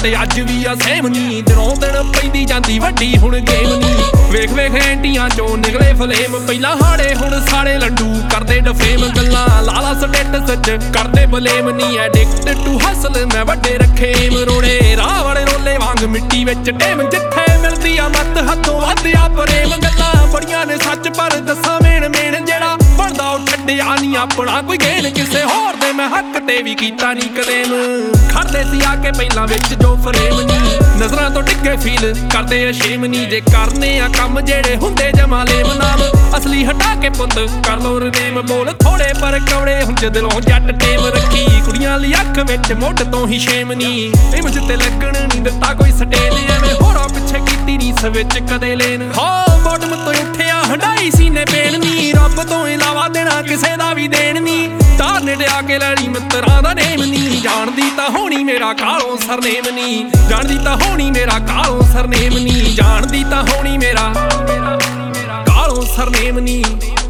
ਸਾਡੇ ਅੱਜ ਵੀ ਆ ਸੇਮ ਨੀ। ਦਿਨੋਂ ਦਿਨ ਪੈਂਦੀ ਜਾਂਦੀ ਵੱਡੀ ਹੁਣ ਗੇਮ ਨੀ। ਵੇਖ ਵੇਖ ਐਂਟੀਆਂ ਚੋਂ ਨਿਕਲੇ ਫਲੇਮ, ਪਹਿਲਾਂ ਹਾੜੇ ਹੁਣ ਸਾੜੇ ਲੰਡੂ ਕਰਦੇ ਡਫੇਮ। ਗੱਲਾਂ ਲਾਲਾ ਸਟੇਟਸ ਚ ਕਰਦੇ ਬਲੇਮ ਨੀ। ਐਡਿਕਟ ਟੂ ਹਸਲ ਮੈਂ ਵੱਡੇ ਰੱਖੇ ਮਰੋੜੇ, ਰਾਹ ਵਾਲੇ ਰੋਲੇ ਵਾਂਗ ਮਿੱਟੀ ਵਿੱਚ ਟੇਮ। ਜਿੱਥੇ ਮਿਲਦੀ ਆ ਮੱਤ ਹੱਥੋਂ ਵੱਧ ਆ ਪ੍ਰੇਮ। ਗੱਲਾਂ ਬੜੀਆਂ ਨੇ ਸੱਚ ਪਰ ਦੱਸਾਂ ਮੇਨ ਮੇਨ, ਜਿਹੜਾ ਬਣਦਾ ਉਹ ਛੱਡਿਆ ਨੀ ਆਪਣਾ ਕੋਈ ਗੇਨ। ਕਿਸੇ ਹੋਰ ਦੇ ਮੈਂ ਹੱਕ ਤੇ ਵੀ ਕੀਤਾ ਨੀ ਕਲੇਮ। ਖੜਦੇ ਸੀ ਆ ਕੇ ਪਹਿਲਾਂ ਵਿੱਚ ਜੋ ਫਰੇਮ ਨੀ, ਨਜ਼ਰਾਂ ਤੋਂ ਡਿੱਗੇ ਫੀਲ ਕਰਦੇ ਆ ਸ਼ੇਮ ਨੀ। ਜੇ ਕਰਨੇ ਆ ਕੰਮ ਜਿਹੜੇ ਹੁੰਦੇ ਜਮਾ ਲੇਮ, ਨਾਮ ਅਸਲੀ ਹਟਾ ਕੇ ਪੁੱਤ ਕਰ ਲੋ ਰਨੇਮ। ਬੋਲ ਥੋੜੇ ਪਰ ਕੌੜੇ ਹੁੰਦੇ ਦਿਲੋਂ ਜੱਟ ਟੇਮ ਰੱਖੀ। ਕੁੜੀਆਂ ਲਈ ਅੱਖ ਵਿੱਚ ਮੁੱਢ ਤੋਂ ਹੀ ਸ਼ੇਮ ਨੀ। ਇਮਜ ਤੇ ਲੱਗਣ ਨੀ ਦਿੱਤਾ ਕੋਈ ਸਟੇਲ, ਐਵੇਂ ਹੋਰਾਂ ਪਿੱਛੇ ਕੀਤੀ ਨੀ ਸਵਿਚ ਕਦੇ ਲੈਣ। ਹਾਂ ਬੋਟਮ ਤੋਂ ਉੱਠਿਆ ਹੰਡਾਈ ਸੀਨੇ ਪੇਨ ਨੀ। ਰੱਬ ਤੋਂ ਇਲਾਵਾ ਦੇਣਾ ਕਿਸੇ ਦਾ ਵੀ ਦੇਣ ਨੀ। ਤਾਰ ਨੇੜੇ ਆ ਕੇ ਲੈਣੀ ਮਿੱਤਰਾਂ ਦਾ ਨੇਮ ਨੀ। ਜਾਣਦੀ ਤਾਂ ਹੋਣੀ ਮੇਰਾ ਕਾਲੋਂ ਸਰਨੇਮ ਨੀ। ਜਾਣਦੀ ਤਾਂ ਹੋਣੀ ਮੇਰਾ ਕਾਲੋਂ ਸਰਨੇਮ ਨੀ। ਜਾਣਦੀ ਤਾਂ ਹੋਣੀ ਮੇਰਾ ਕਾਲੋਂ ਸਰਨੇਮ ਨੀ।